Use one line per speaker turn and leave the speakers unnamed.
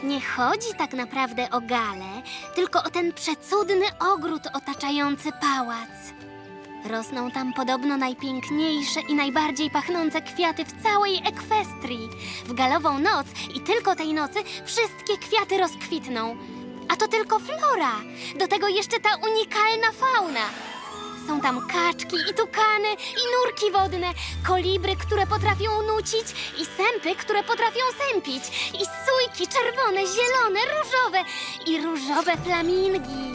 Nie chodzi tak naprawdę o galę, tylko o ten przecudny ogród otaczający pałac. Rosną tam podobno najpiękniejsze i najbardziej pachnące kwiaty w całej Ekwestrii. W galową noc i tylko tej nocy wszystkie kwiaty rozkwitną. A to tylko flora. Do tego jeszcze ta unikalna fauna. Są tam kaczki i tukany, i nurki wodne, kolibry, które potrafią nucić, i sępy, które potrafią sępić, i sójki czerwone, zielone, różowe i różowe flamingi.